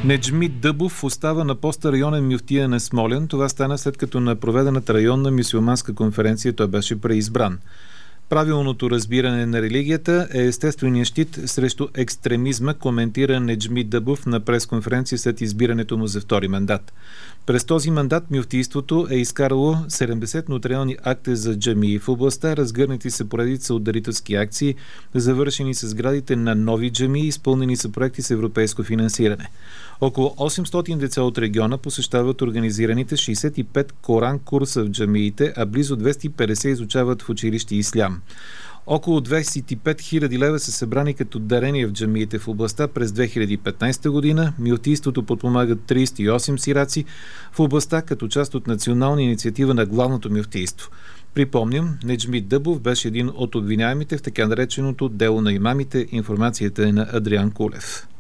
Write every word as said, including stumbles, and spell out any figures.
Неджми Дъбов остава на поста районен мюфтия на Смолян. Това стана след като на проведената районна мюсюлманска конференция той беше преизбран. Правилното разбиране на религията е естественият щит срещу екстремизма, коментира Неджми Дъбов на пресконференция след избирането му за втори мандат. През този мандат мюфтийството е изкарало седемдесет нотариални акта за джамии в областта, разгърнати са поредица от дарителски акции, завършени с сградите на нови джамии, изпълнени са проекти с европейско финансиране. Около осемстотин деца от региона посещават организираните шейсет и пет Коран курса в джамиите, а близо двеста и петдесет изучават в училище Ислям. Около двадесет и пет хиляди лева са събрани като дарения в джамиите в областта през две хиляди и петнадесета година. Мюфтийството подпомагат тридесет и осем сираци в областта като част от национална инициатива на главното мюфтийство. Припомням, Неджми Дъбов беше един от обвиняемите в така нареченото дело на имамите. Информацията е на Адриан Кулев.